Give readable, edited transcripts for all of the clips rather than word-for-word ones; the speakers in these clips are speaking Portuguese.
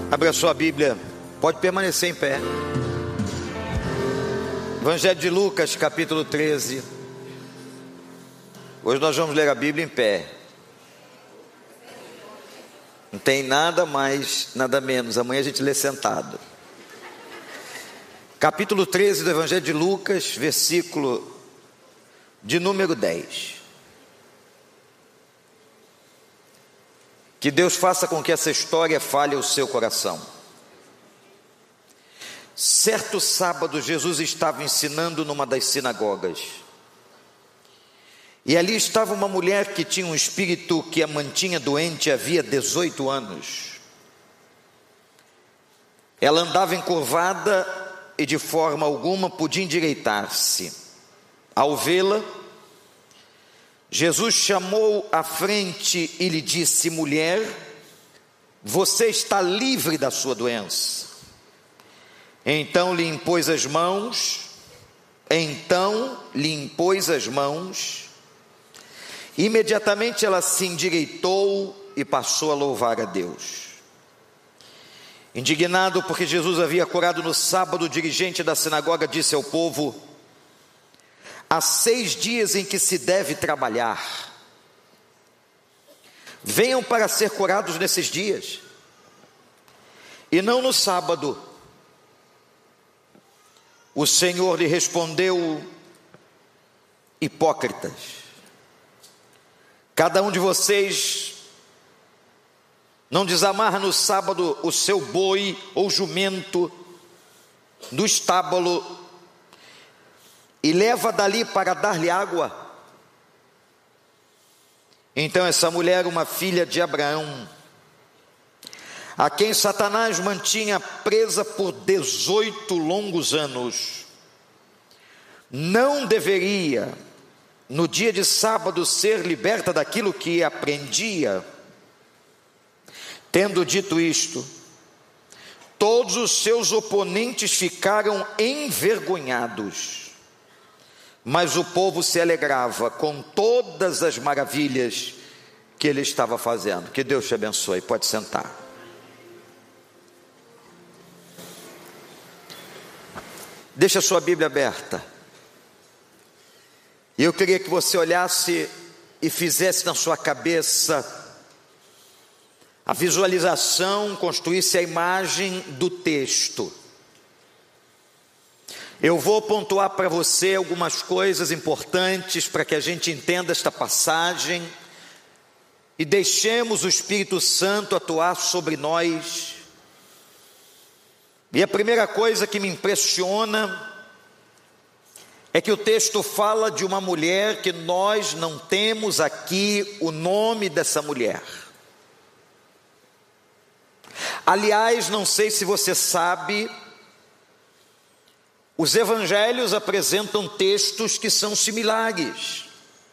Abra sua Bíblia, pode permanecer em pé. Evangelho de Lucas, capítulo 13. Hoje nós vamos ler a Bíblia em pé. Não tem nada mais, nada menos. Amanhã a gente lê sentado. Capítulo 13 do Evangelho de Lucas, versículo de número 10. Que Deus faça com que essa história fale o seu coração. Certo sábado, Jesus estava ensinando numa das sinagogas. E ali estava uma mulher que tinha um espírito que a mantinha doente havia 18 anos. Ela andava encurvada e de forma alguma podia endireitar-se. Ao vê-la, Jesus chamou à frente e lhe disse: mulher, você está livre da sua doença. Então lhe impôs as mãos. Imediatamente ela se endireitou e passou a louvar a Deus. Indignado porque Jesus havia curado no sábado, o dirigente da sinagoga disse ao povo: há 6 dias em que se deve trabalhar. Venham para ser curados nesses dias, e não no sábado. O Senhor lhe respondeu: hipócritas, cada um de vocês não desamarra no sábado o seu boi ou jumento do estábulo e leva dali para dar-lhe água? Então essa mulher, uma filha de Abraão, a quem Satanás mantinha presa por 18 longos anos, não deveria, no dia de sábado, ser liberta daquilo que aprendia? Tendo dito isto, todos os seus oponentes ficaram envergonhados. Mas o povo se alegrava com todas as maravilhas que ele estava fazendo. Que Deus te abençoe. Pode sentar. Deixa a sua Bíblia aberta. E eu queria que você olhasse e fizesse na sua cabeça a visualização, construísse a imagem do texto. Eu vou pontuar para você algumas coisas importantes para que a gente entenda esta passagem e deixemos o Espírito Santo atuar sobre nós. E a primeira coisa que me impressiona é que o texto fala de uma mulher que nós não temos aqui o nome dessa mulher. Aliás, não sei se você sabe, os evangelhos apresentam textos que são similares.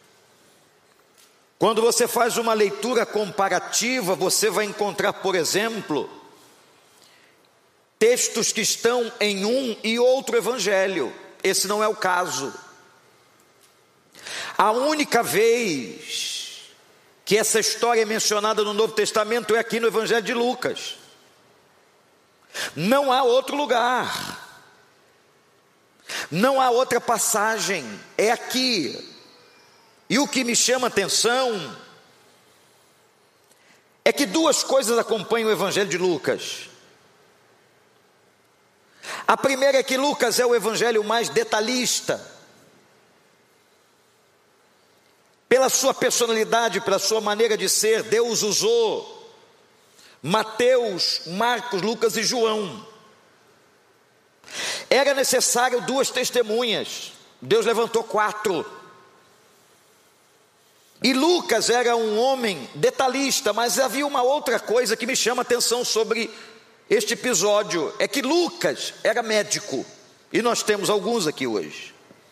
Quando você faz uma leitura comparativa, você vai encontrar, por exemplo, textos que estão em um e outro evangelho. Esse não é o caso. A única vez que essa história é mencionada no Novo Testamento é aqui no Evangelho de Lucas. Não há outro lugar. Não há outra passagem, é aqui. E o que me chama a atenção é que 2 coisas acompanham o Evangelho de Lucas. A primeira é que Lucas é o evangelho mais detalhista. Pela sua personalidade, pela sua maneira de ser, Deus usou Mateus, Marcos, Lucas e João. Era necessário 2 testemunhas, Deus levantou 4. E Lucas era um homem detalhista, mas havia uma outra coisa que me chama a atenção sobre este episódio, é que Lucas era médico, e nós temos alguns aqui hoje.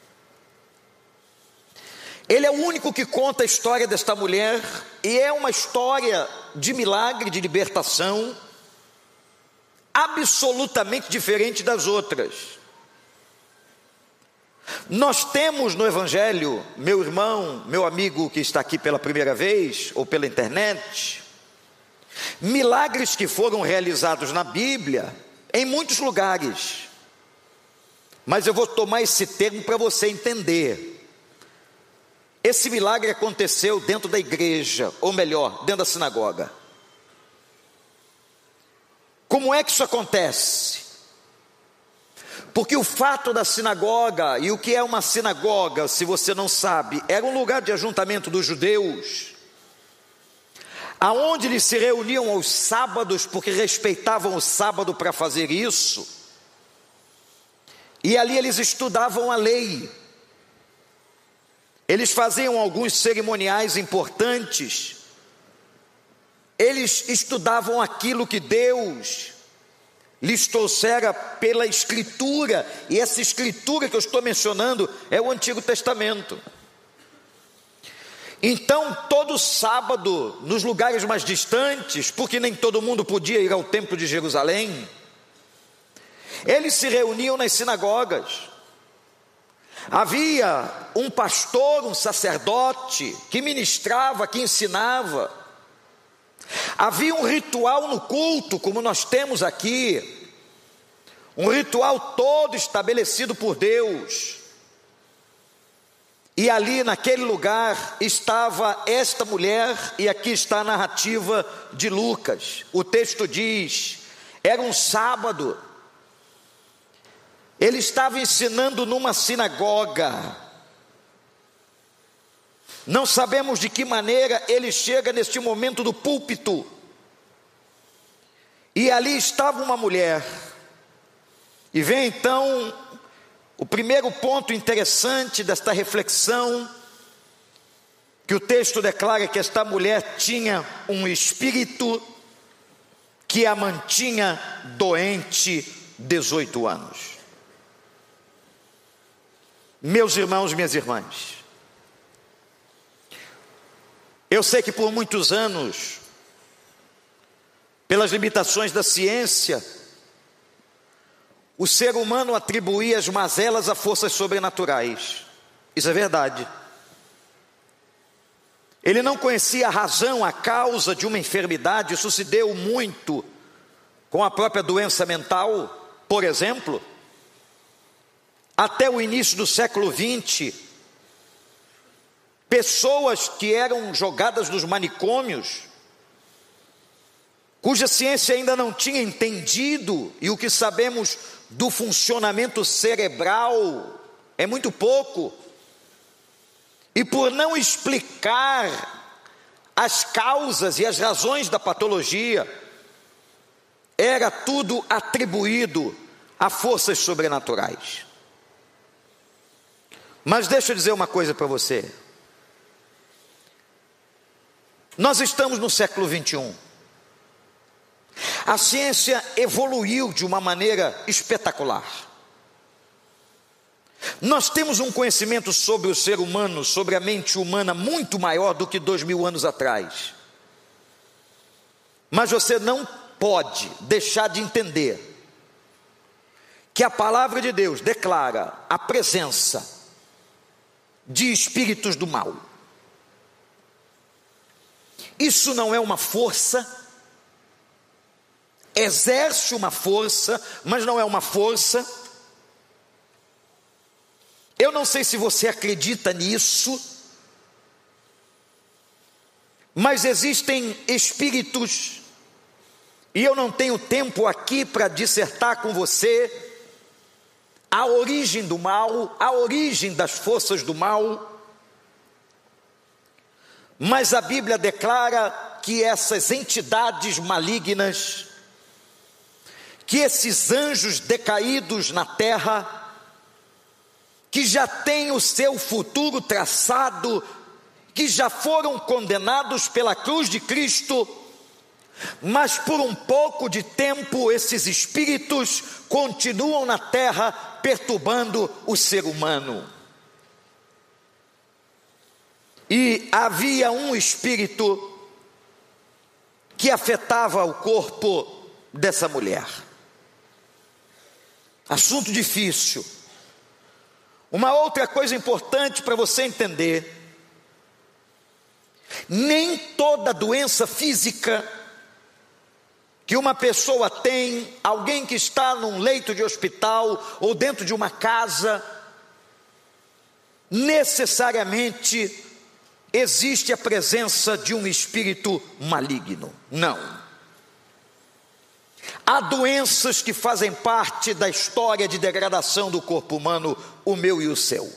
Ele é o único que conta a história desta mulher, e é uma história de milagre, de libertação, absolutamente diferente das outras. Nós temos no Evangelho, meu irmão, meu amigo que está aqui pela primeira vez, ou pela internet, Milagres que foram realizados na Bíblia, em muitos lugares. Mas eu vou tomar esse termo para você entender. Esse milagre aconteceu dentro da igreja, ou melhor, dentro da sinagoga. Como é que isso acontece? Porque o fato da sinagoga, e o que é uma sinagoga, se você não sabe, era um lugar de ajuntamento dos judeus, aonde eles se reuniam aos sábados, porque respeitavam o sábado para fazer isso, e ali eles estudavam a lei, eles faziam alguns cerimoniais importantes, eles estudavam aquilo que Deus lhes trouxera pela Escritura, e essa Escritura que eu estou mencionando é o Antigo Testamento. Então, todo sábado, nos lugares mais distantes, porque nem todo mundo podia ir ao templo de Jerusalém, eles se reuniam nas sinagogas. Havia um pastor, um sacerdote, que ministrava, que ensinava. Havia um ritual no culto, como nós temos aqui, um ritual todo estabelecido por Deus. E ali naquele lugar estava esta mulher, e aqui está a narrativa de Lucas. O texto diz: era um sábado, ele estava ensinando numa sinagoga. Não sabemos de que maneira ele chega neste momento do púlpito, e ali estava uma mulher. E vem então o primeiro ponto interessante desta reflexão, que o texto declara que esta mulher tinha um espírito que a mantinha doente 18 anos. Meus irmãos, minhas irmãs, eu sei que por muitos anos, pelas limitações da ciência, o ser humano atribuía as mazelas a forças sobrenaturais. Isso é verdade. Ele não conhecia a razão, a causa de uma enfermidade. Isso se deu muito com a própria doença mental, por exemplo. Até o início do século XX, pessoas que eram jogadas nos manicômios, cuja ciência ainda não tinha entendido, e o que sabemos do funcionamento cerebral é muito pouco, e por não explicar as causas e as razões da patologia, era tudo atribuído a forças sobrenaturais. Mas deixa eu dizer uma coisa para você. Nós estamos no século 21. A ciência evoluiu de uma maneira espetacular. Nós temos um conhecimento sobre o ser humano, sobre a mente humana, muito maior do que 2000 anos atrás. Mas você não pode deixar de entender que a palavra de Deus declara a presença de espíritos do mal. Isso não é uma força, exerce uma força, mas não é uma força. Eu não sei se você acredita nisso, mas existem espíritos, e eu não tenho tempo aqui para dissertar com você a origem do mal, a origem das forças do mal, mas a Bíblia declara que essas entidades malignas, que esses anjos decaídos na terra, que já têm o seu futuro traçado, que já foram condenados pela cruz de Cristo, mas por um pouco de tempo esses espíritos continuam na terra perturbando o ser humano. E havia um espírito que afetava o corpo dessa mulher. Assunto difícil. Uma outra coisa importante para você entender: nem toda doença física que uma pessoa tem, alguém que está num leito de hospital ou dentro de uma casa, necessariamente existe a presença de um espírito maligno. Não. Há doenças que fazem parte da história de degradação do corpo humano, o meu e o seu.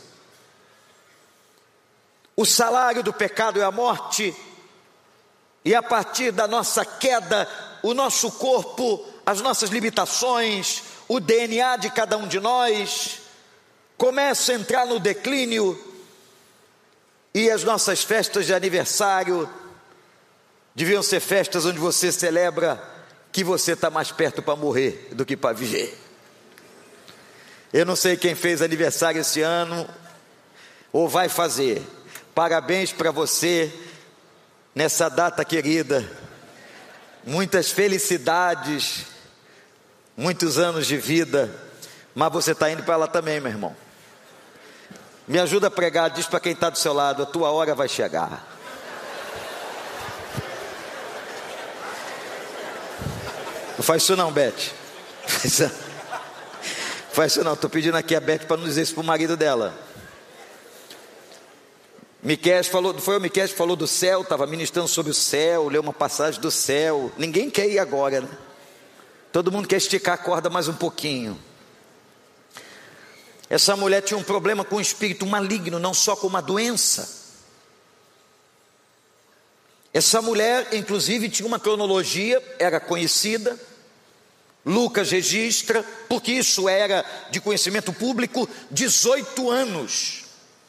O salário do pecado é a morte, e a partir da nossa queda, o nosso corpo, as nossas limitações, o DNA de cada um de nós, começa a entrar no declínio, e as nossas festas de aniversário deviam ser festas onde você celebra que você está mais perto para morrer do que para viver. Eu não sei quem fez aniversário esse ano, ou vai fazer. Parabéns para você, nessa data querida, muitas felicidades, muitos anos de vida, mas você está indo para lá também, meu irmão. Me ajuda a pregar, diz para quem está do seu lado, a tua hora vai chegar. Não faz isso não, Beth. Faz isso não, estou pedindo aqui a Beth para não dizer isso para o marido dela. Miqueias falou, foi o Miqueias que falou do céu, estava ministrando sobre o céu, leu uma passagem do céu. Ninguém quer ir agora, né? Todo mundo quer esticar a corda mais um pouquinho. Essa mulher tinha um problema com o espírito maligno, não só com uma doença. Essa mulher, inclusive, tinha uma cronologia, era conhecida. Lucas registra, porque isso era de conhecimento público, 18 anos.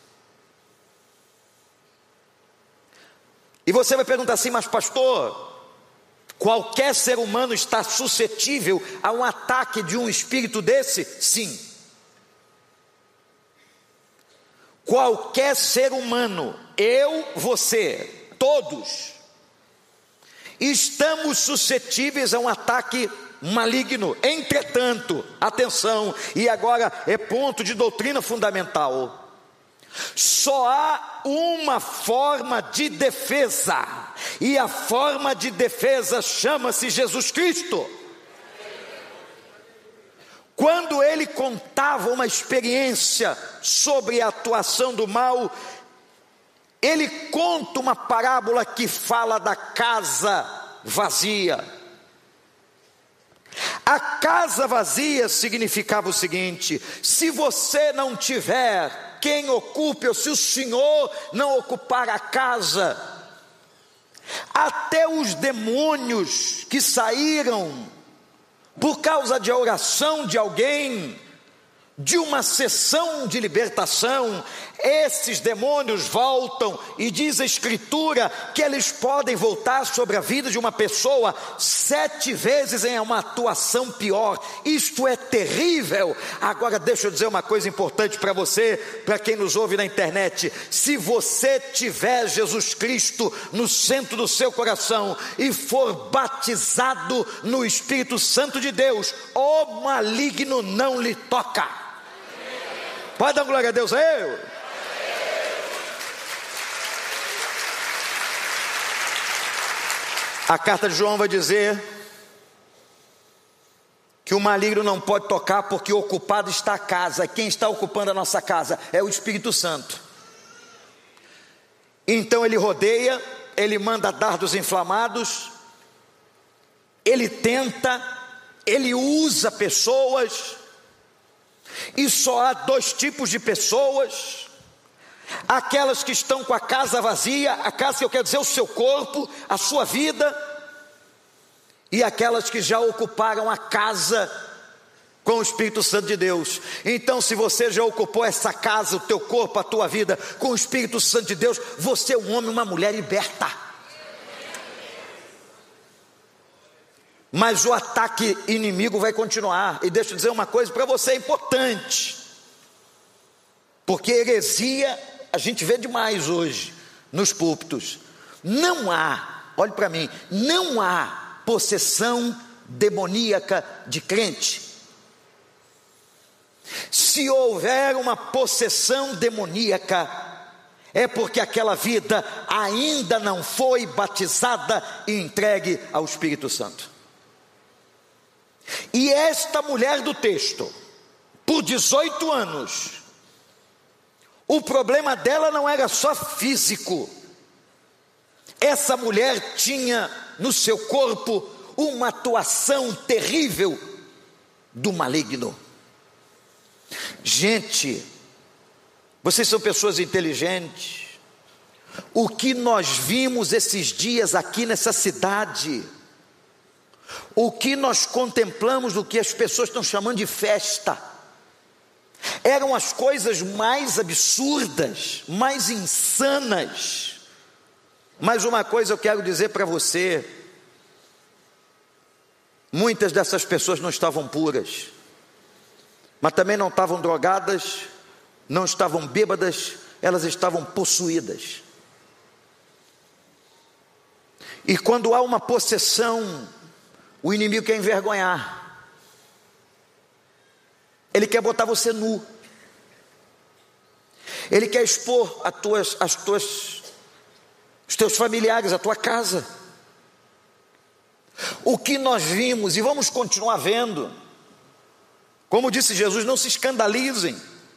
E você vai perguntar assim, mas pastor, qualquer ser humano está suscetível a um ataque de um espírito desse? Sim. Qualquer ser humano, eu, você, todos, estamos suscetíveis a um ataque maligno. Entretanto, atenção, e agora é ponto de doutrina fundamental. Só há uma forma de defesa, e a forma de defesa chama-se Jesus Cristo. Quando ele contava uma experiência sobre a atuação do mal, ele conta uma parábola que fala da casa vazia. A casa vazia significava o seguinte: se você não tiver quem ocupe, ou se o Senhor não ocupar a casa, até os demônios que saíram por causa de oração de alguém, de uma sessão de libertação, esses demônios voltam, e diz a Escritura que eles podem voltar sobre a vida de uma pessoa 7 vezes em uma atuação pior. Isto é terrível. Agora deixa eu dizer uma coisa importante para você, para quem nos ouve na internet: se você tiver Jesus Cristo no centro do seu coração e for batizado no Espírito Santo de Deus, o maligno não lhe toca. Pode dar glória a Deus aí? A carta de João vai dizer que o maligno não pode tocar porque ocupado está a casa. Quem está ocupando a nossa casa é o Espírito Santo. Então ele rodeia, ele manda dardos inflamados, ele tenta, ele usa pessoas. E só há 2 tipos de pessoas: aquelas que estão com a casa vazia, a casa que eu quero dizer o seu corpo, a sua vida, e aquelas que já ocuparam a casa com o Espírito Santo de Deus. Então, se você já ocupou essa casa, o teu corpo, a tua vida, com o Espírito Santo de Deus, você é um homem, uma mulher liberta. Mas o ataque inimigo vai continuar. E deixa eu dizer uma coisa para você importante, porque heresia a gente vê demais hoje nos púlpitos. Não há, olhe para mim, não há possessão demoníaca de crente. Se houver uma possessão demoníaca, é porque aquela vida ainda não foi batizada e entregue ao Espírito Santo. E esta mulher do texto, por 18 anos, o problema dela não era só físico. Essa mulher tinha no seu corpo uma atuação terrível do maligno. Gente, vocês são pessoas inteligentes. O que nós vimos esses dias aqui nessa cidade, o que nós contemplamos do que as pessoas estão chamando de festa, eram as coisas mais absurdas, mais insanas. Mas uma coisa eu quero dizer para você: muitas dessas pessoas não estavam puras, mas também não estavam drogadas, não estavam bêbadas, elas estavam possuídas. E quando há uma possessão, o inimigo quer envergonhar, ele quer botar você nu, ele quer expor os teus familiares, a tua casa. O que nós vimos e vamos continuar vendo, como disse Jesus, não se escandalizem,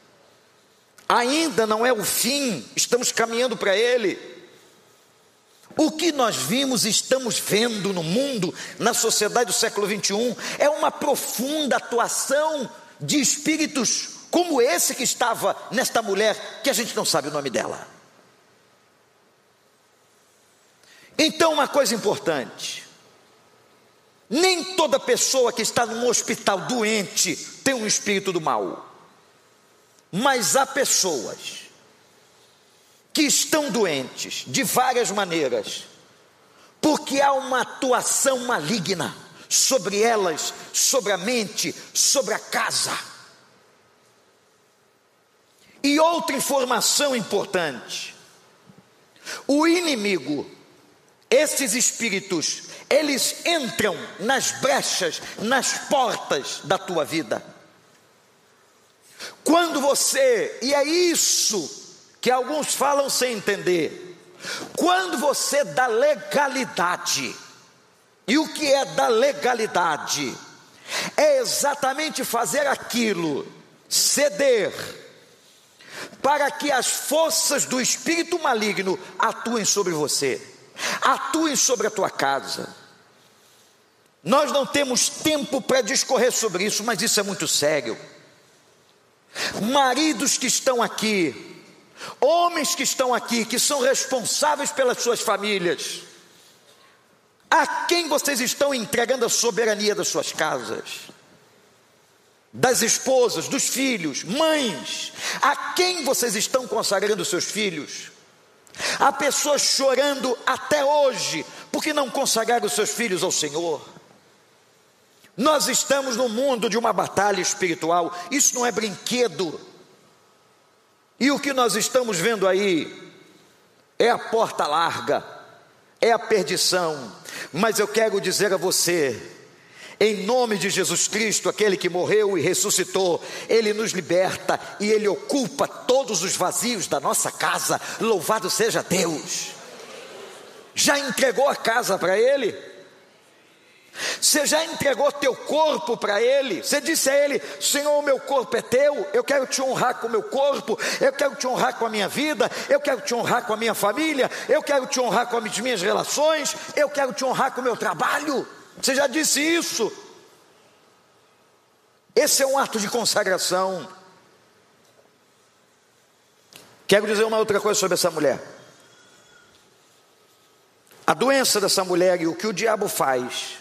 ainda não é o fim, estamos caminhando para ele. O que nós vimos e estamos vendo no mundo, na sociedade do século 21, é uma profunda atuação de espíritos como esse que estava nesta mulher, que a gente não sabe o nome dela. Então, uma coisa importante: nem toda pessoa que está num hospital doente tem um espírito do mal, mas há pessoas que estão doentes de várias maneiras, porque há uma atuação maligna sobre elas, sobre a mente, sobre a casa. E outra informação importante: o inimigo, esses espíritos, eles entram nas brechas, nas portas da tua vida. Quando você, e é isso que alguns falam sem entender, quando você dá legalidade, e o que é dar legalidade? É exatamente fazer aquilo ceder para que as forças do espírito maligno atuem sobre você, atuem sobre a tua casa. Nós não temos tempo para discorrer sobre isso, mas isso é muito sério. Maridos que estão aqui, homens que estão aqui, que são responsáveis pelas suas famílias, a quem vocês estão entregando a soberania das suas casas? Das esposas, dos filhos, mães, a quem vocês estão consagrando os seus filhos? Há pessoas chorando até hoje, porque não consagraram os seus filhos ao Senhor. Nós estamos no mundo de uma batalha espiritual, isso não é brinquedo. E o que nós estamos vendo aí é a porta larga, é a perdição. Mas eu quero dizer a você, em nome de Jesus Cristo, aquele que morreu e ressuscitou, Ele nos liberta e Ele ocupa todos os vazios da nossa casa. Louvado seja Deus! Já entregou a casa para Ele? Você já entregou teu corpo para Ele? Você disse a Ele: Senhor, o meu corpo é teu, eu quero te honrar com o meu corpo, eu quero te honrar com a minha vida, eu quero te honrar com a minha família, eu quero te honrar com as minhas relações, eu quero te honrar com o meu trabalho. Você já disse isso? Esse é um ato de consagração. Quero dizer uma outra coisa sobre essa mulher. A doença dessa mulher e o que o diabo faz,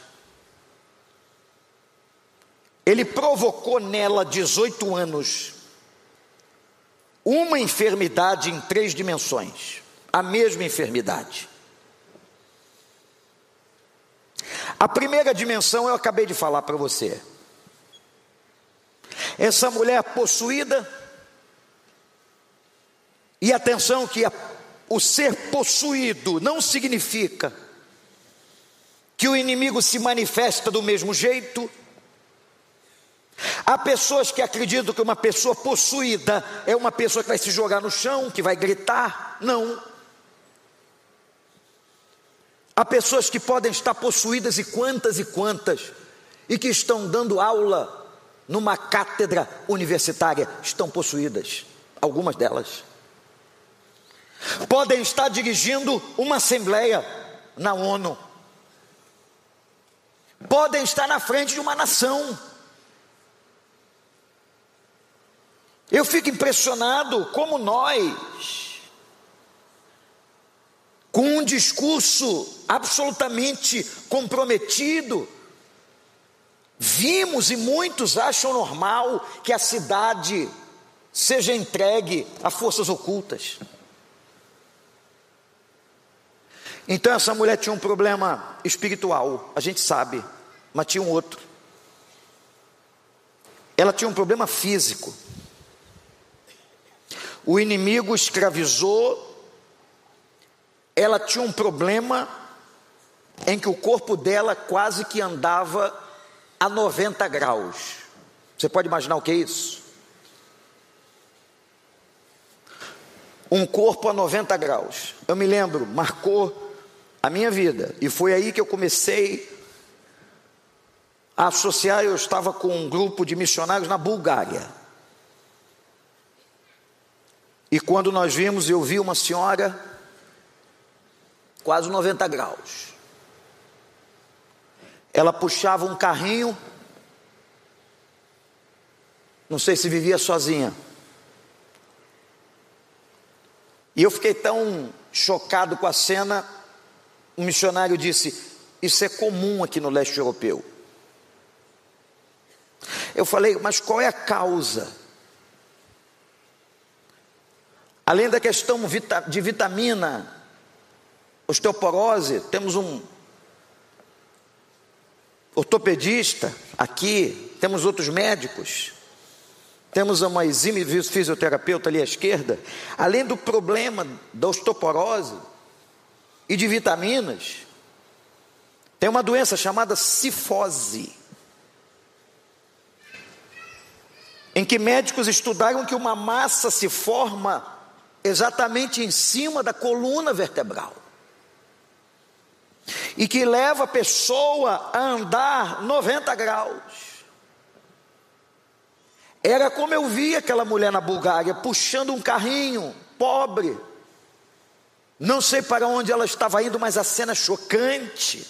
ele provocou nela 18 anos uma enfermidade em 3 dimensões, a mesma enfermidade. A primeira dimensão eu acabei de falar para você. Essa mulher possuída, e atenção que o ser possuído não significa que o inimigo se manifesta do mesmo jeito. Há pessoas que acreditam que uma pessoa possuída é uma pessoa que vai se jogar no chão, que vai gritar. Não. Há pessoas que podem estar possuídas e quantas, e que estão dando aula numa cátedra universitária, estão possuídas, algumas delas. Podem estar dirigindo uma assembleia na ONU, podem estar na frente de uma nação. Eu fico impressionado como nós, com um discurso absolutamente comprometido, vimos, e muitos acham normal, que a cidade seja entregue a forças ocultas. Então essa mulher tinha um problema espiritual, a gente sabe, mas tinha um outro. Ela tinha um problema físico. O inimigo escravizou. Ela tinha um problema em que o corpo dela quase que andava a 90 graus. Você pode imaginar o que é isso? Um corpo a 90 graus. Eu me lembro, marcou a minha vida. E foi aí que eu comecei a associar. Eu estava com um grupo de missionários na Bulgária. E quando nós vimos, eu vi uma senhora quase 90 graus. Ela puxava um carrinho, não sei se vivia sozinha. E eu fiquei tão chocado com a cena, um missionário disse: isso é comum aqui no leste europeu. Eu falei: mas qual é a causa? Além da questão de vitamina, osteoporose, temos um ortopedista aqui, temos outros médicos, temos uma exímia fisioterapeuta ali à esquerda. Além do problema da osteoporose e de vitaminas, tem uma doença chamada cifose, em que médicos estudaram que uma massa se forma exatamente em cima da coluna vertebral, e que leva a pessoa a andar 90 graus. Era como eu vi aquela mulher na Bulgária, puxando um carrinho, pobre, não sei para onde ela estava indo, mas a cena é chocante.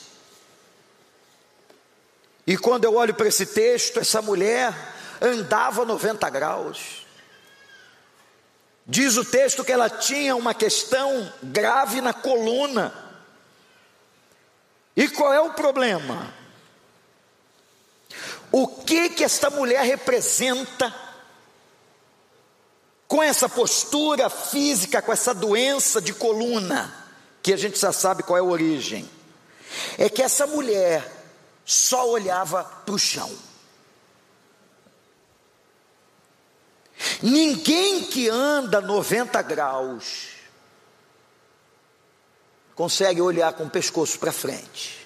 E quando eu olho para esse texto, essa mulher andava 90 graus. Diz o texto que ela tinha uma questão grave na coluna. E qual é o problema? O que esta mulher representa com essa postura física, com essa doença de coluna, que a gente já sabe qual é a origem? É que essa mulher só olhava para o chão. Ninguém que anda 90 graus consegue olhar com o pescoço para frente.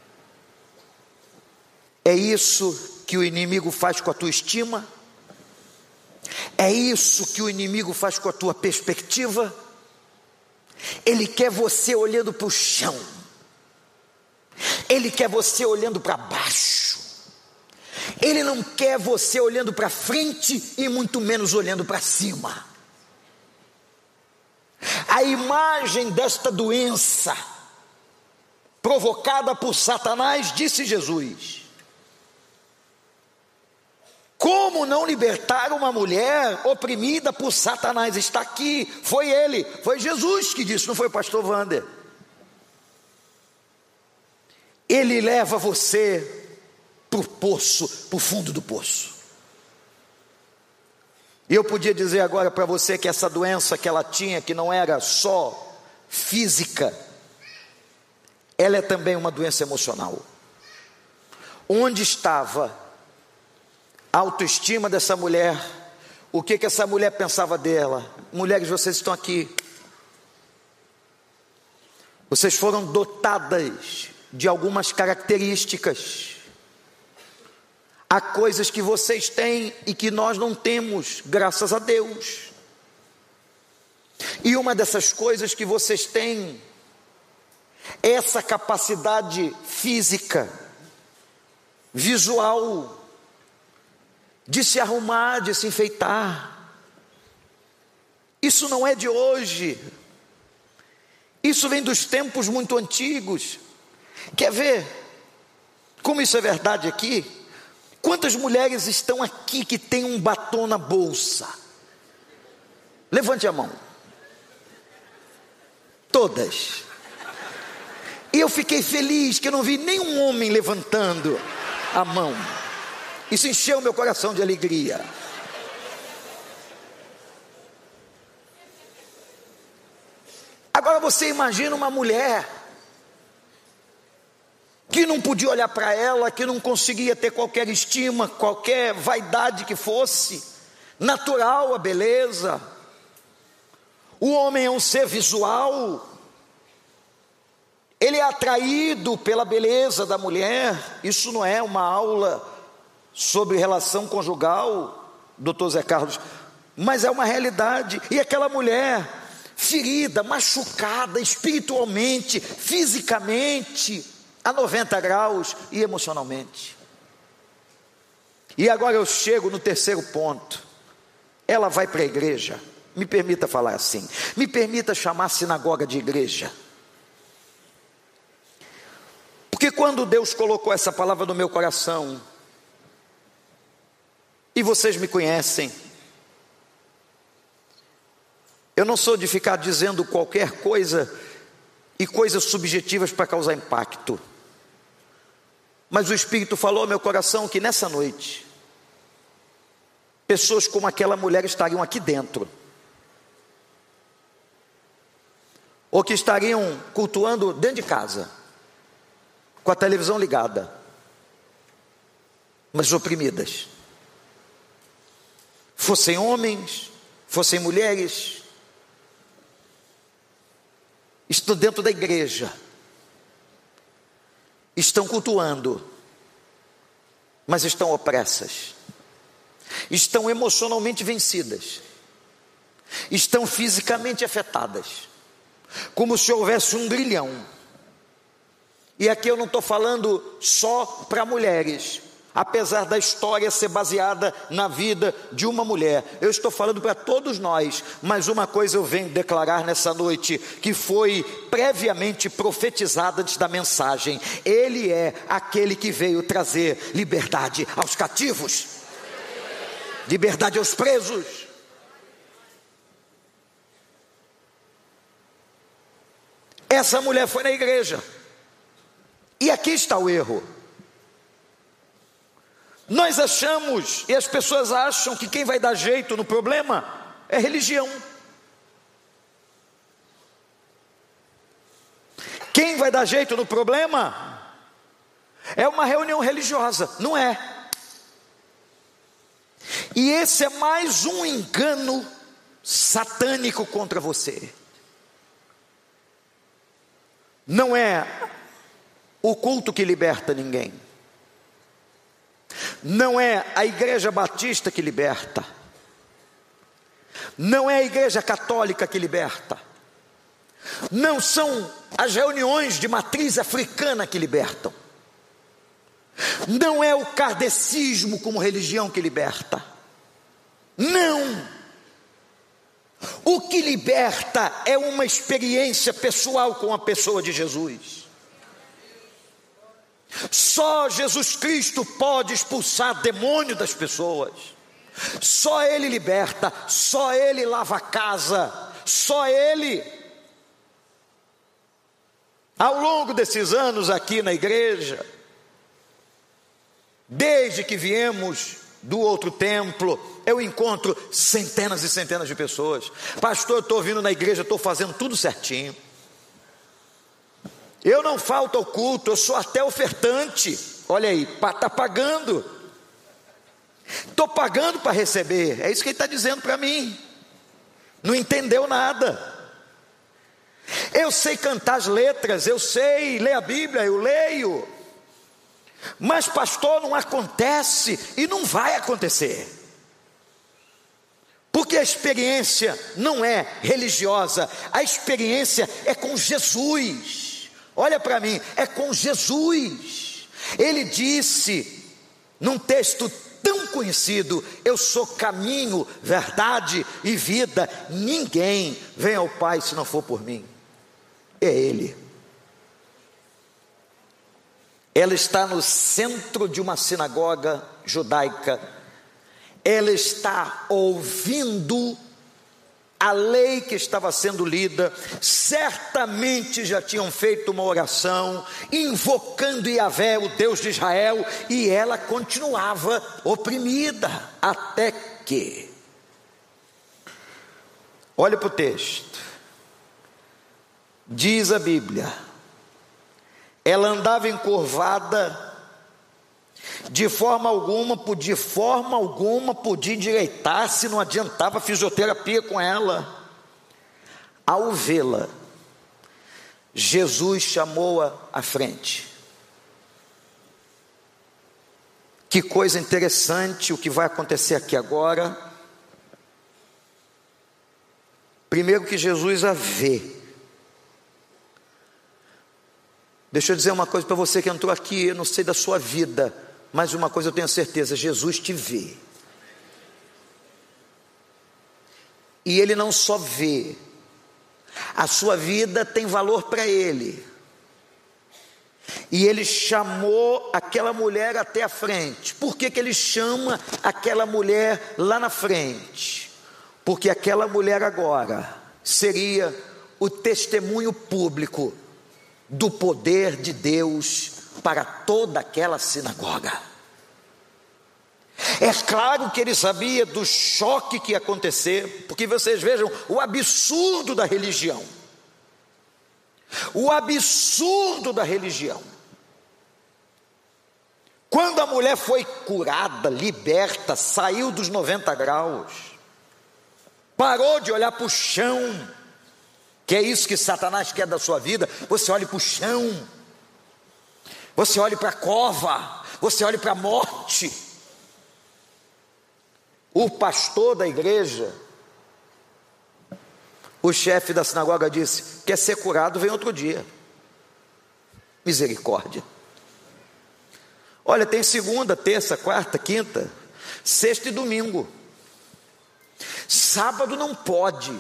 É isso que o inimigo faz com a tua estima? É isso que o inimigo faz com a tua perspectiva? Ele quer você olhando para o chão. Ele quer você olhando para baixo. Ele não quer você olhando para frente e muito menos olhando para cima. A imagem desta doença provocada por Satanás, disse Jesus: como não libertar uma mulher oprimida por Satanás? Está aqui, foi ele, foi Jesus que disse, não foi o pastor Wander. Ele leva você para o poço, para o fundo do poço. E eu podia dizer agora para você que essa doença que ela tinha, que não era só física, ela é também uma doença emocional. Onde estava a autoestima dessa mulher? O que essa mulher pensava dela? Mulheres, vocês estão aqui, vocês foram dotadas de algumas características. Há coisas que vocês têm e que nós não temos, graças a Deus. E uma dessas coisas que vocês têm é essa capacidade física. visual, de se arrumar, de se enfeitar. Isso não é de hoje. Isso vem dos tempos muito antigos. Quer ver como isso é verdade aqui? Quantas mulheres estão aqui que têm um batom na bolsa? Levante a mão. Todas. E eu fiquei feliz que eu não vi nenhum homem levantando a mão. Isso encheu meu coração de alegria. Agora você imagina uma mulher que não podia olhar para ela, que não conseguia ter qualquer estima, qualquer vaidade que fosse, natural a beleza. O homem é um ser visual, ele é atraído pela beleza da mulher. Isso não é uma aula sobre relação conjugal, doutor Zé Carlos, mas é uma realidade. E aquela mulher ferida, machucada espiritualmente, fisicamente, a 90 graus e emocionalmente. E agora eu chego no terceiro ponto. Ela vai para a igreja. Me permita falar assim, me permita chamar a sinagoga de igreja. Porque quando Deus colocou essa palavra no meu coração, e vocês me conhecem, eu não sou de ficar dizendo qualquer coisa e coisas subjetivas para causar impacto. Mas o Espírito falou ao meu coração que nessa noite, pessoas como aquela mulher estariam aqui dentro, ou que estariam cultuando dentro de casa, com a televisão ligada, mas oprimidas. Fossem homens, fossem mulheres, estão dentro da igreja, estão cultuando, mas estão opressas, estão emocionalmente vencidas, estão fisicamente afetadas, como se houvesse um grilhão. E aqui eu não estou falando só para mulheres, apesar da história ser baseada na vida de uma mulher, eu estou falando para todos nós. Mas uma coisa eu venho declarar nessa noite, que foi previamente profetizada antes da mensagem: Ele é aquele que veio trazer liberdade aos cativos, liberdade aos presos. Essa mulher foi na igreja, e aqui está o erro. Nós achamos, e as pessoas acham, que quem vai dar jeito no problema é religião. Quem vai dar jeito no problema é uma reunião religiosa. Não é. E esse é mais um engano satânico contra você. Não é o culto que liberta ninguém. Não é a igreja batista que liberta. Não é a igreja católica que liberta. Não são as reuniões de matriz africana que libertam. Não é o kardecismo como religião que liberta. Não. O que liberta é uma experiência pessoal com a pessoa de Jesus. Só Jesus Cristo pode expulsar demônio das pessoas. Só Ele liberta, só Ele lava a casa, só Ele. Ao longo desses anos aqui na igreja, desde que viemos do outro templo, eu encontro centenas e centenas de pessoas: pastor, eu estou vindo na igreja, estou fazendo tudo certinho, eu não falto ao culto, eu sou até ofertante. Olha aí, está pagando, estou pagando para receber. É isso que ele está dizendo para mim. Não entendeu nada. Eu sei cantar as letras, eu sei ler a Bíblia, eu leio, mas pastor, não acontece e não vai acontecer, porque a experiência não é religiosa, a experiência é com Jesus. Olha para mim, é com Jesus. Ele disse num texto tão conhecido: eu sou caminho, verdade e vida, ninguém vem ao Pai se não for por mim. É Ele. Ela está no centro de uma sinagoga judaica. Ela está ouvindo a lei que estava sendo lida. Certamente já tinham feito uma oração, invocando Yahvé, o Deus de Israel, e ela continuava oprimida, até que, olha para o texto, diz a Bíblia, ela andava encurvada, de forma alguma podia endireitar-se, não adiantava fisioterapia com ela. Ao vê-la, Jesus chamou-a à frente. Que coisa interessante o que vai acontecer aqui agora. Primeiro que Jesus a vê. Deixa eu dizer uma coisa para você que entrou aqui, eu não sei da sua vida, mas uma coisa eu tenho certeza: Jesus te vê. E Ele não só vê, a sua vida tem valor para Ele. E Ele chamou aquela mulher até a frente. Por que Ele chama aquela mulher lá na frente? Porque aquela mulher agora seria o testemunho público do poder de Deus para toda aquela sinagoga. É claro que ele sabia do choque que ia acontecer, porque vocês vejam o absurdo da religião. O absurdo da religião. Quando a mulher foi curada, liberta, saiu dos 90 graus, parou de olhar para o chão, que é isso que Satanás quer da sua vida. Você olhe para o chão, você olhe para a cova, você olhe para a morte. O pastor da igreja, o chefe da sinagoga disse: quer ser curado, vem outro dia. Misericórdia. Olha, tem segunda, terça, quarta, quinta, sexta e domingo. Sábado não pode.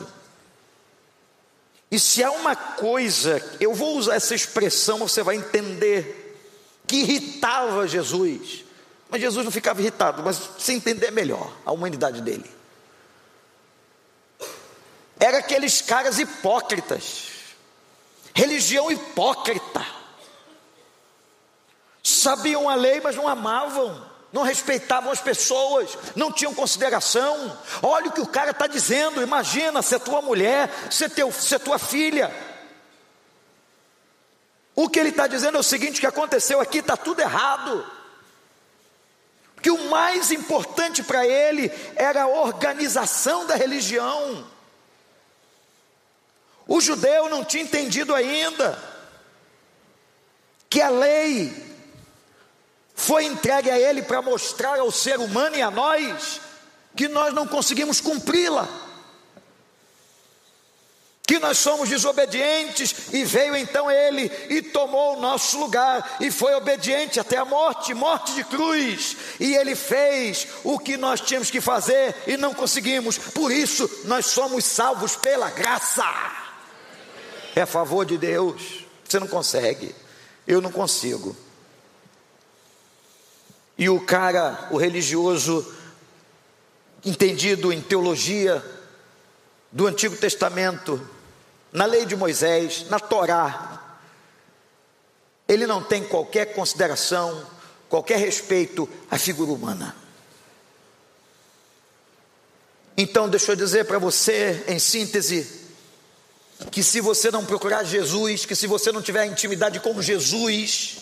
E se há uma coisa, eu vou usar essa expressão, você vai entender, que irritava Jesus, mas Jesus não ficava irritado, mas você entender melhor a humanidade dele, era aqueles caras hipócritas, religião hipócrita, sabiam a lei, mas não amavam, não respeitavam as pessoas, não tinham consideração. Olha o que o cara está dizendo. Imagina ser tua mulher, ser tua filha. O que ele está dizendo é o seguinte: que aconteceu aqui está tudo errado. Que o mais importante para ele era a organização da religião. O judeu não tinha entendido ainda que a lei foi entregue a ele para mostrar ao ser humano e a nós que nós não conseguimos cumpri-la, que nós somos desobedientes, e veio então ele e tomou o nosso lugar, e foi obediente até a morte, morte de cruz, e ele fez o que nós tínhamos que fazer e não conseguimos. Por isso nós somos salvos pela graça, é a favor de Deus. Você não consegue, eu não consigo. E o cara, o religioso, entendido em teologia do Antigo Testamento, na lei de Moisés, na Torá, ele não tem qualquer consideração, qualquer respeito à figura humana. Então deixa eu dizer para você, em síntese, que se você não procurar Jesus, que se você não tiver intimidade com Jesus,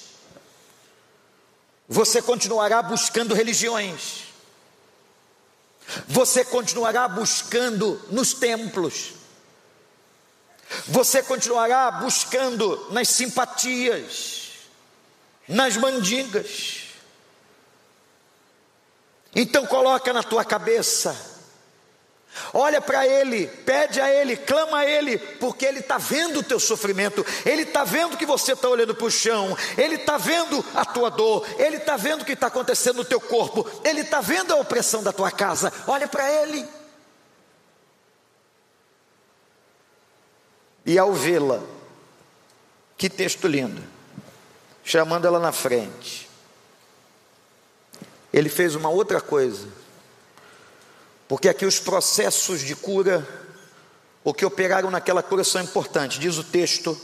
você continuará buscando religiões, você continuará buscando nos templos, você continuará buscando nas simpatias, nas mandingas. Então coloca na tua cabeça Olha para Ele, pede a Ele, clama a Ele, porque Ele está vendo o teu sofrimento, Ele está vendo que você está olhando para o chão, Ele está vendo a tua dor, Ele está vendo o que está acontecendo no teu corpo, Ele está vendo a opressão da tua casa. Olha para Ele. E ao vê-la, que texto lindo, chamando ela na frente, Ele fez uma outra coisa. Porque aqui os processos de cura, o que operaram naquela cura são importantes. Diz o texto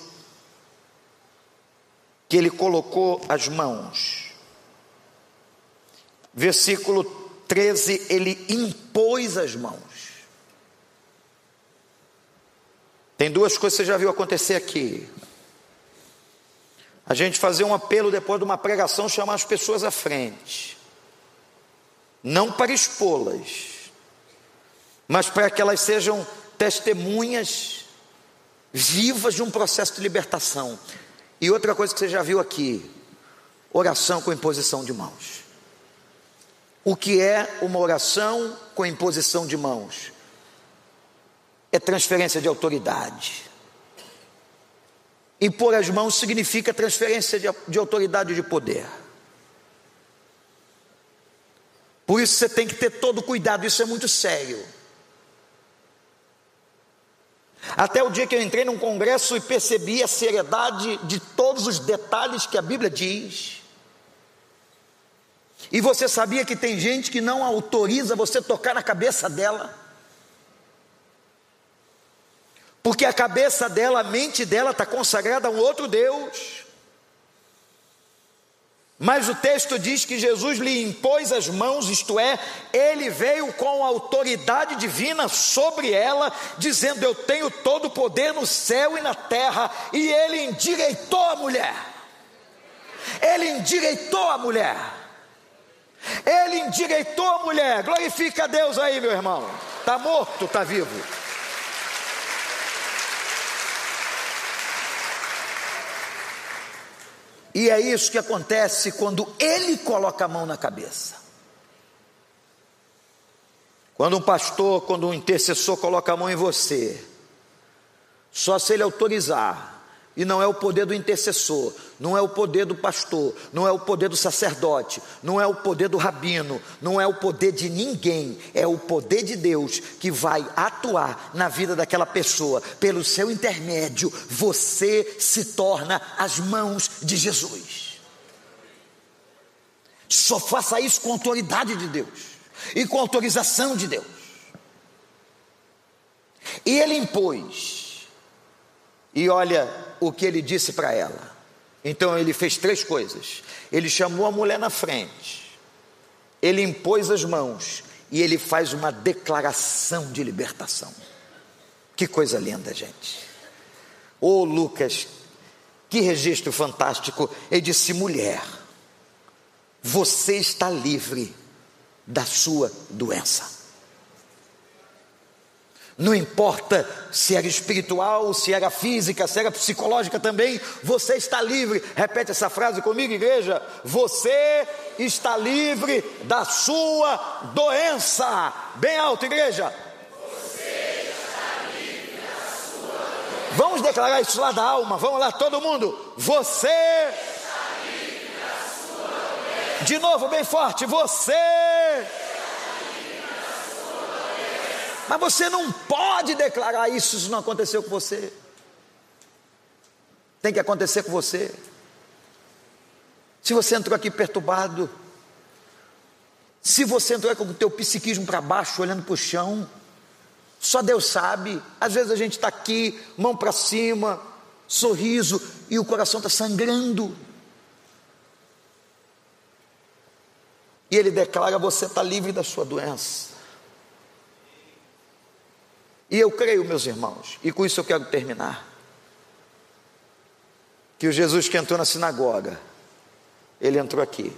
que Ele colocou as mãos. Versículo 13, Ele impôs as mãos. Tem duas coisas que você já viu acontecer aqui. A gente fazer um apelo depois de uma pregação, chamar as pessoas à frente. Não para expô-las, mas para que elas sejam testemunhas vivas de um processo de libertação. E outra coisa que você já viu aqui, oração com imposição de mãos. O que é uma oração com imposição de mãos? É transferência de autoridade. Impor as mãos significa transferência de autoridade e de poder. Por isso você tem que ter todo cuidado, isso é muito sério. Até o dia que eu entrei num congresso e percebi a seriedade de todos os detalhes que a Bíblia diz. E você sabia que tem gente que não autoriza você tocar na cabeça dela? Porque a cabeça dela, a mente dela está consagrada a um outro Deus. Mas o texto diz que Jesus lhe impôs as mãos, isto é, Ele veio com autoridade divina sobre ela, dizendo: eu tenho todo o poder no céu e na terra. E Ele endireitou a mulher. Ele endireitou a mulher. Ele endireitou a mulher. Glorifica a Deus aí, meu irmão. Está morto, está vivo. E é isso que acontece quando Ele coloca a mão na cabeça. Quando um pastor, quando um intercessor coloca a mão em você, só se ele autorizar. E não é o poder do intercessor, não é o poder do pastor, não é o poder do sacerdote, não é o poder do rabino, não é o poder de ninguém, é o poder de Deus que vai atuar na vida daquela pessoa. Pelo seu intermédio, você se torna as mãos de Jesus. Só faça isso com autoridade de Deus e com autorização de Deus. E Ele impôs. E olha o que Ele disse para ela. Então Ele fez três coisas. Ele chamou a mulher na frente, Ele impôs as mãos e Ele faz uma declaração de libertação. Que coisa linda, gente. Ô Lucas, que registro fantástico. Ele disse: mulher, você está livre da sua doença. Não importa se era espiritual, se era física, se era psicológica também, você está livre. Repete essa frase comigo, igreja. Você está livre da sua doença. Bem alto, igreja. Você está livre da sua doença. Vamos declarar isso lá da alma. Vamos lá, todo mundo. Você está livre da sua doença. De novo, bem forte. Você. Mas você não pode declarar isso se isso não aconteceu com você. Tem que acontecer com você. Se você entrou aqui perturbado, se você entrou com o teu psiquismo para baixo, olhando para o chão, só Deus sabe. Às vezes a gente está aqui, mão para cima, sorriso, e o coração está sangrando. E Ele declara: você está livre da sua doença. E eu creio, meus irmãos, e com isso eu quero terminar, que o Jesus que entrou na sinagoga, Ele entrou aqui.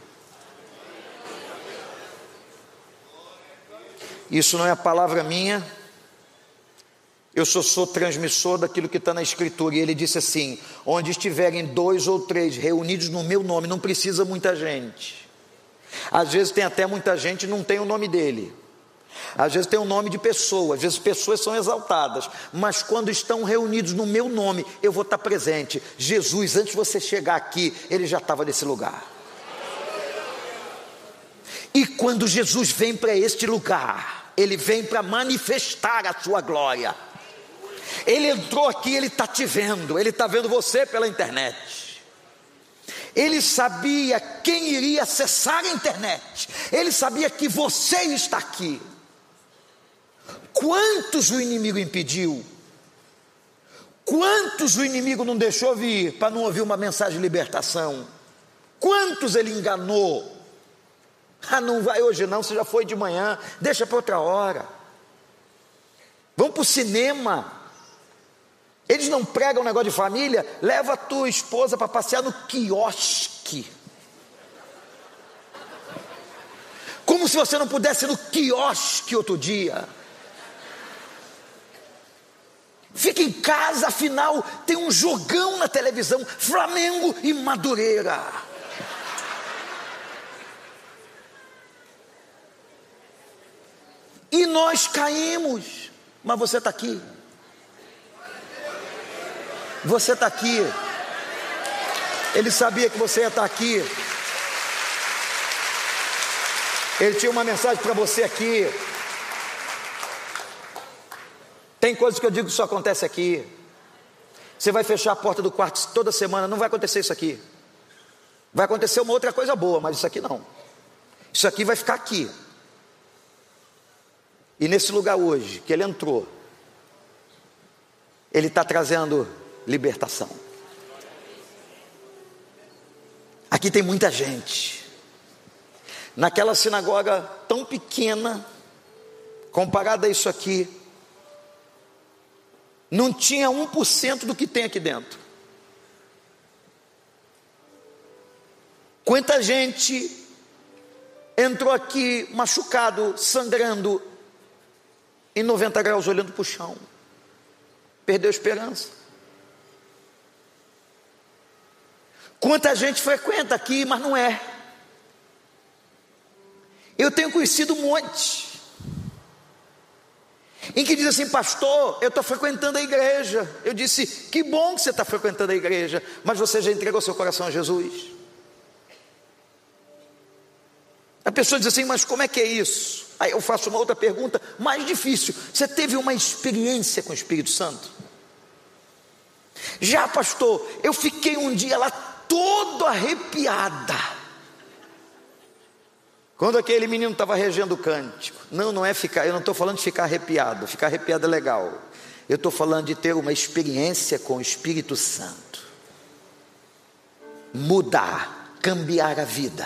Isso não é a palavra minha, eu sou transmissor daquilo que está na Escritura. E Ele disse assim: onde estiverem 2 ou 3 reunidos no meu nome, não precisa muita gente. Às vezes tem até muita gente e não tem o nome dele. Às vezes tem um nome de pessoa, às vezes pessoas são exaltadas, mas quando estão reunidos no meu nome, eu vou estar presente. Jesus, antes de você chegar aqui, ele já estava nesse lugar. E quando Jesus vem para este lugar, ele vem para manifestar a sua glória. Ele entrou aqui, ele está te vendo, ele está vendo você pela internet. Ele sabia quem iria acessar a internet, ele sabia que você está aqui. Quantos o inimigo impediu? Quantos o inimigo não deixou vir para não ouvir uma mensagem de libertação? Quantos ele enganou? Não vai hoje não, você já foi de manhã, deixa para outra hora. Vamos para o cinema. Eles não pregam um negócio de família? Leva a tua esposa para passear no quiosque. Como se você não pudesse ir no quiosque outro dia. Fica em casa, afinal tem um jogão na televisão, Flamengo e Madureira. E nós caímos, mas você está aqui. Você está aqui. Ele sabia que você ia estar aqui. Ele tinha uma mensagem para você aqui. Tem coisas que eu digo que só acontece aqui. Você vai fechar a porta do quarto toda semana, não vai acontecer isso aqui. Vai acontecer uma outra coisa boa, mas isso aqui não. Isso aqui vai ficar aqui. E nesse lugar hoje, que ele entrou, ele está trazendo libertação. Aqui tem muita gente. Naquela sinagoga tão pequena, comparada a isso aqui, não tinha 1% do que tem aqui dentro. Quanta gente entrou aqui machucado, sangrando, em 90 graus olhando para o chão, perdeu a esperança. Quanta gente frequenta aqui, mas não é. Eu tenho conhecido um monte, em que diz assim: pastor, eu estou frequentando a igreja. Eu disse: que bom que você está frequentando a igreja, mas você já entregou seu coração a Jesus? A pessoa diz assim: mas como é que é isso? Aí eu faço uma outra pergunta mais difícil: você teve uma experiência com o Espírito Santo? Já, pastor, eu fiquei um dia lá todo arrepiada, quando aquele menino estava regendo o cântico. Não é ficar, eu não estou falando de ficar arrepiado é legal. Eu estou falando de ter uma experiência com o Espírito Santo. Mudar, cambiar a vida,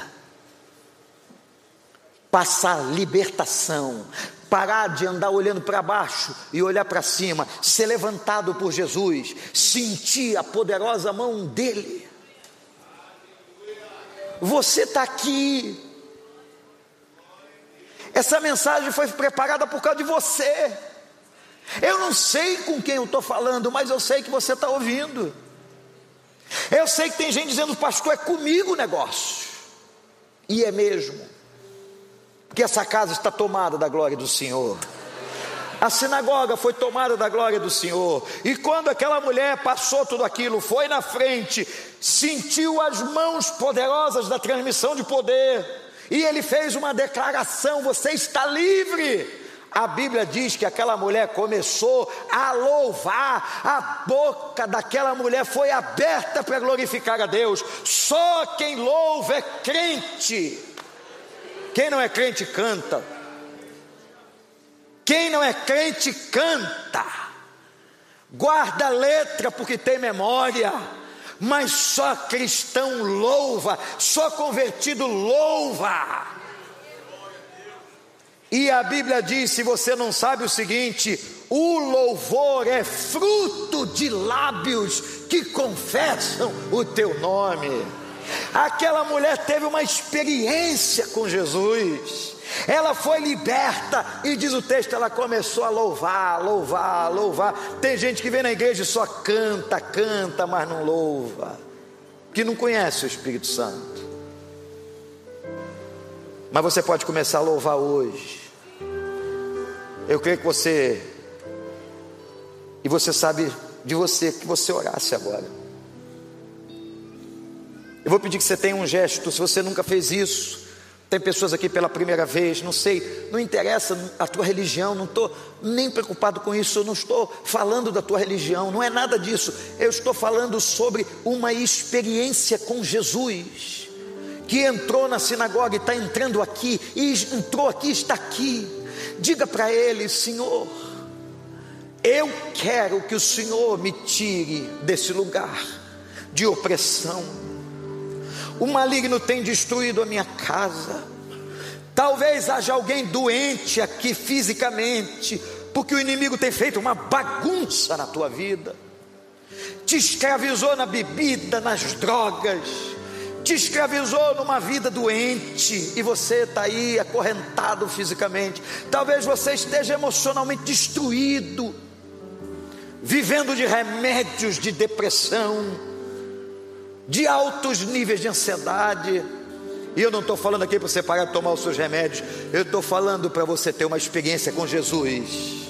passar libertação, parar de andar olhando para baixo e olhar para cima, ser levantado por Jesus, sentir a poderosa mão dele. Você está aqui. Essa mensagem foi preparada por causa de você. Eu não sei com quem eu estou falando, mas eu sei que você está ouvindo. Eu sei que tem gente dizendo: pastor, é comigo o negócio. E é mesmo, porque essa casa está tomada da glória do Senhor. A sinagoga foi tomada da glória do Senhor. E quando aquela mulher passou tudo aquilo, foi na frente, sentiu as mãos poderosas da transmissão de poder, e ele fez uma declaração: você está livre. A Bíblia diz que aquela mulher começou a louvar, a boca daquela mulher foi aberta para glorificar a Deus. Só quem louva é crente. Quem não é crente canta. Quem não é crente canta. Guarda a letra porque tem memória. Mas só cristão louva, só convertido louva. E a Bíblia diz, se você não sabe o seguinte: o louvor é fruto de lábios que confessam o teu nome. Aquela mulher teve uma experiência com Jesus. Ela foi liberta e diz o texto, ela começou a louvar, louvar, louvar. Tem gente que vem na igreja e só canta, canta, mas não louva, que não conhece o Espírito Santo. Mas você pode começar a louvar hoje. Eu creio que você, e você sabe de você, que você orasse agora. Eu vou pedir que você tenha um gesto. Se você nunca fez isso, tem pessoas aqui pela primeira vez, não sei, não interessa a tua religião, não estou nem preocupado com isso, eu não estou falando da tua religião, não é nada disso. Eu estou falando sobre uma experiência com Jesus, que entrou na sinagoga e está entrando aqui, e entrou aqui, está aqui. Diga para ele: Senhor, eu quero que o Senhor me tire desse lugar de opressão. O maligno tem destruído a minha casa. Talvez haja alguém doente aqui fisicamente, porque o inimigo tem feito uma bagunça na tua vida, te escravizou na bebida, nas drogas, te escravizou numa vida doente, e você está aí acorrentado fisicamente. Talvez você esteja emocionalmente destruído, vivendo de remédios de depressão, de altos níveis de ansiedade. E eu não estou falando aqui para você parar de tomar os seus remédios, eu estou falando para você ter uma experiência com Jesus,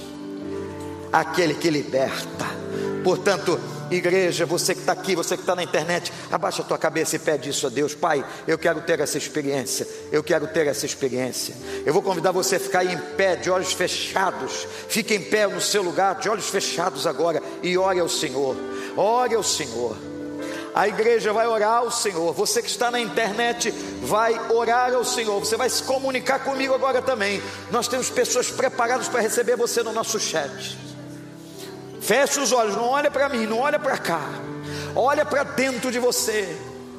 aquele que liberta. Portanto, igreja, você que está aqui, você que está na internet, abaixa a tua cabeça e pede isso a Deus. Pai, eu quero ter essa experiência, eu quero ter essa experiência. Eu vou convidar você a ficar aí em pé, de olhos fechados. Fique em pé no seu lugar, de olhos fechados agora, e ore ao Senhor. Ore ao Senhor. A igreja vai orar ao Senhor. Você que está na internet vai orar ao Senhor. Você vai se comunicar comigo agora também. Nós temos pessoas preparadas para receber você no nosso chat. Feche os olhos, não olha para mim, não olha para cá. Olha para dentro de você.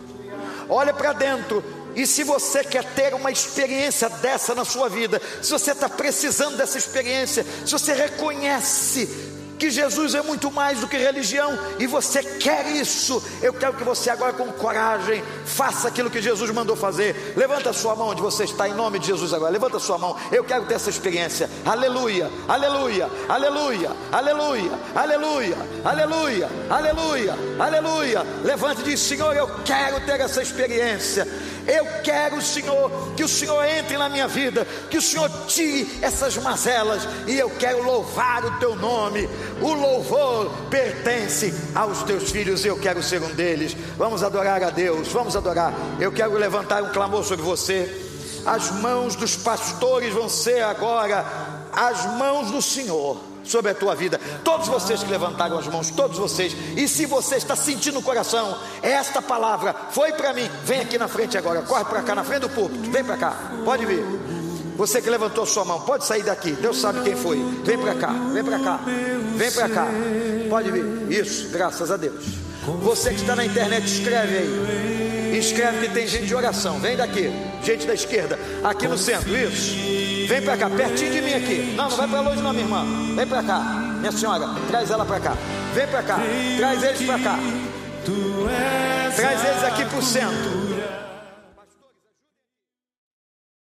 Olha para dentro. E se você quer ter uma experiência dessa na sua vida, se você está precisando dessa experiência, se você reconhece que Jesus é muito mais do que religião, e você quer isso, eu quero que você agora, com coragem, faça aquilo que Jesus mandou fazer. Levanta a sua mão onde você está, em nome de Jesus agora. Levanta a sua mão. Eu quero ter essa experiência. Aleluia, aleluia, aleluia, aleluia, aleluia, aleluia, aleluia, aleluia. Levante e diz: Senhor, eu quero ter essa experiência. Eu quero, Senhor, que o Senhor entre na minha vida, que o Senhor tire essas mazelas, e eu quero louvar o teu nome. O louvor pertence aos teus filhos, e eu quero ser um deles. Vamos adorar a Deus, vamos adorar. Eu quero levantar um clamor sobre você. As mãos dos pastores vão ser agora as mãos do Senhor sobre a tua vida. Todos vocês que levantaram as mãos, todos vocês. E se você está sentindo no coração, esta palavra foi para mim, vem aqui na frente agora. Corre para cá, na frente do púlpito. Vem para cá, pode vir. Você que levantou sua mão, pode sair daqui. Deus sabe quem foi. Vem para cá, vem para cá, vem para cá. Pode vir. Isso, graças a Deus. Você que está na internet, escreve aí. Escreve que tem gente de oração. Vem daqui, gente da esquerda, aqui no centro. Isso. Vem para cá, pertinho de mim aqui. Não vai para longe não, minha irmã. Vem para cá, minha senhora, traz ela para cá. Vem para cá, traz eles para cá. Traz eles aqui para o centro.